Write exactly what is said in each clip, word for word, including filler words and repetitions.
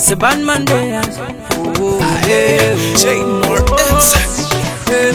It's a bad man there. Oh, yeah. Jay Mortens. Yeah,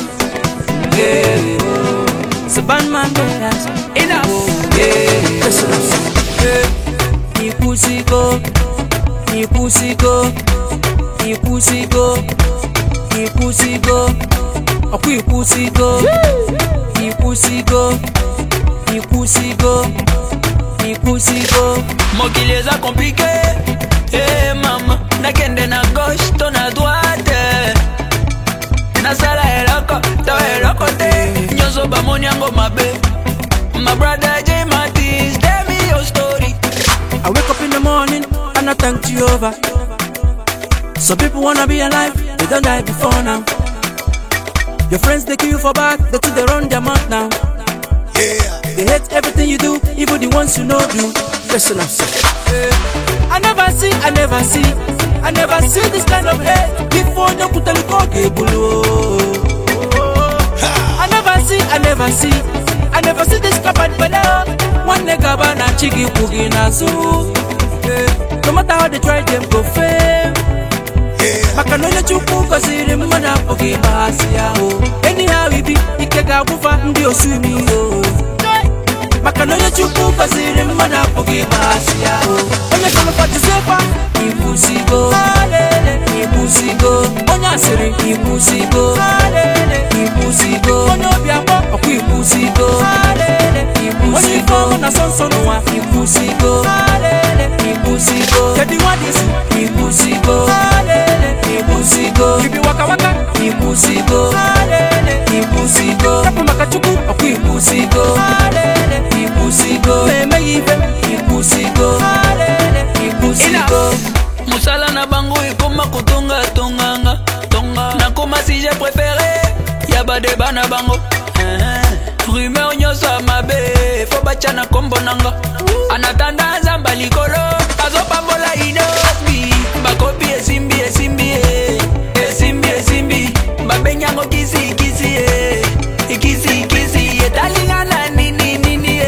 yeah. It's a bad man there. Enough. Yeah. Listen up. Yeah. Ni pussy go, ni pussy go, ni pussy go, ni pussy go. Aku pussy go, ni pussy go, ni pussy go, ni pussy go. Mokili eza compliqué. Eh mama, nakende na gauche, to na droite. Nasala eloko, to eloko te. Nyoso ba monyango mabe. My brother J Martins, tell me your story. I wake up in the morning and I thank Jehovah. Some people wanna be alive, they don't die before now. Your friends they kill you for bad, they think they run their mouth now. Yeah. They hate everything you do, even the ones you know do. Listen up, sir. I never see, I never see, I never see this kind of hate before you put a look below. I never see, I never see, I never see this cupboard below. One nigga bana chigi pugi na zoo. No matter how they try, them go fail. Makanonya chupu kosiri mada pugi bahasi yao. Anyhow we be, ikega bufa ndi osumi yo. Makanonya chupu kosiri mada pugi bahasi yao. Onya kama pati sepa, ibusigo. Ibusigo, onya siri ibusigo. Ibusigo, onya biamo oku ibusigo. Ibusigo, na sonsono wa ibusigo. Ibusigo, kedi wadisi ibusigo. Ibusigo, kibi waka waka ibusigo. Ibusigo, kapu makachuku oku ibusigo. Ibusigo, meme ibe ibusigo. Ibusigo. Musala na bango ikoma kutunga tonganga tonga. Nakoma si j'ai préféré. Yaba de bana bango. Rumeur nyosa mabe. Fo bacha na kombo nanga. Anatanda zamba likolo. Azo pambola inobi. Bakopi esimbi esimbi esimbi esimbi. Babenyango kisi kisi kisi kisi. Etalingana nini nini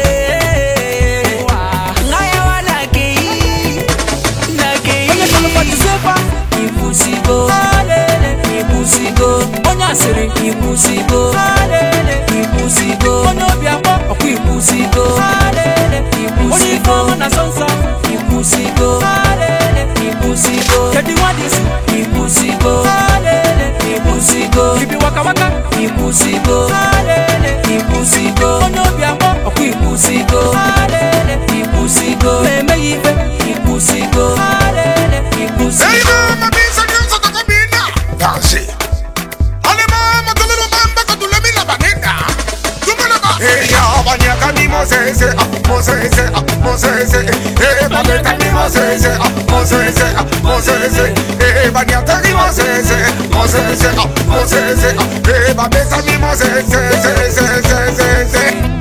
ngaya wana kei na kei. Onya kama pati sepa ibusigo. Ibusigo, onya siri ibusigo. Ibusigo, onya biamo oku ibusigo. Ibusigo, na sonsa ibusigo. Ibusigo, kedi wadisi ibusigo. Ibusigo, kibi waka waka ibusigo. Ibusigo, onya biamo oku ibusigo. Ibusigo, meme ibe ibusigo. Ibusigo. Danser. Allez maman, tout le monde va tout le monde banana. Tout le monde va. Eh ya, banya kami Moses, Moses, Moses. Eh banya kami Moses, Moses, Moses. Eh banya kami Moses, Moses, Moses. Eh banya kami Moses, Moses, Moses.